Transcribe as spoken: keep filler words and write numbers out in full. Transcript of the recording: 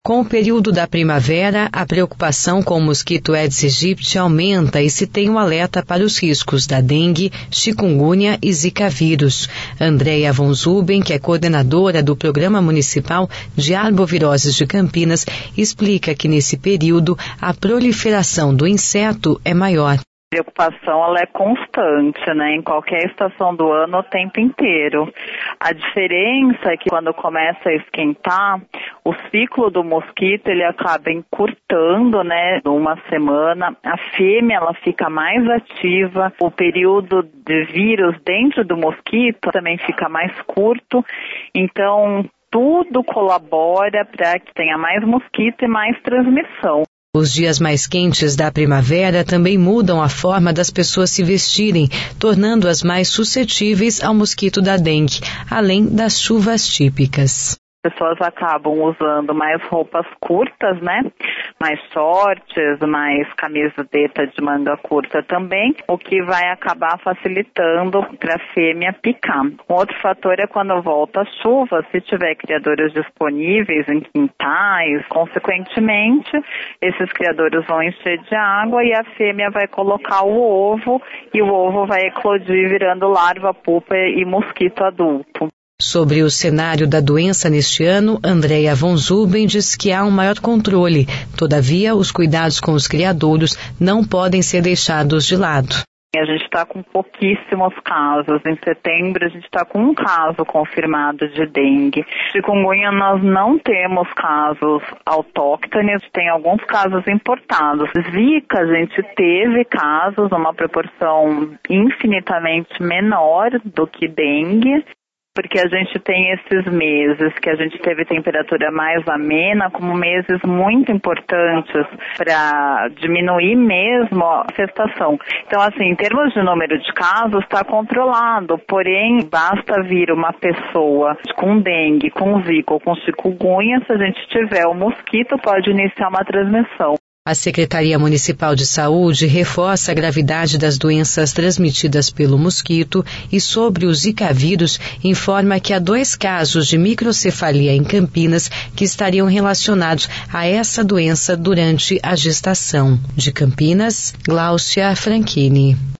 Com o período da primavera, a preocupação com o mosquito Aedes aegypti aumenta e se tem um alerta para os riscos da dengue, chikungunya e zika vírus. Andréia von Zuben, que é coordenadora do Programa Municipal de Arboviroses de Campinas, explica que nesse período a proliferação do inseto é maior. A preocupação ela é constante, né, em qualquer estação do ano, o tempo inteiro. A diferença é que quando começa a esquentar, o ciclo do mosquito ele acaba encurtando, né, uma semana. A fêmea ela fica mais ativa, o período de vírus dentro do mosquito também fica mais curto. Então, tudo colabora para que tenha mais mosquito e mais transmissão. Os dias mais quentes da primavera também mudam a forma das pessoas se vestirem, tornando-as mais suscetíveis ao mosquito da dengue, além das chuvas típicas. As pessoas acabam usando mais roupas curtas, né? Mais shorts, mais camiseta de manga curta também, o que vai acabar facilitando para a fêmea picar. Um outro fator é quando volta a chuva, se tiver criadores disponíveis em quintais, consequentemente, esses criadores vão encher de água e a fêmea vai colocar o ovo e o ovo vai eclodir virando larva, pupa e mosquito adulto. Sobre o cenário da doença neste ano, Andréia von Zuben diz que há um maior controle. Todavia, os cuidados com os criadouros não podem ser deixados de lado. A gente está com pouquíssimos casos. Em setembro, a gente está com um caso confirmado de dengue. Chikungunya, nós não temos casos autóctones, tem alguns casos importados. Zika, a gente teve casos, uma proporção infinitamente menor do que dengue. Porque a gente tem esses meses que a gente teve temperatura mais amena como meses muito importantes para diminuir mesmo a infestação. Então, assim, em termos de número de casos, está controlado. Porém, basta vir uma pessoa com dengue, com zika ou com chikungunya, se a gente tiver o mosquito, pode iniciar uma transmissão. A Secretaria Municipal de Saúde reforça a gravidade das doenças transmitidas pelo mosquito e sobre o Zika vírus informa que há dois casos de microcefalia em Campinas que estariam relacionados a essa doença durante a gestação. De Campinas, Gláucia Franchini.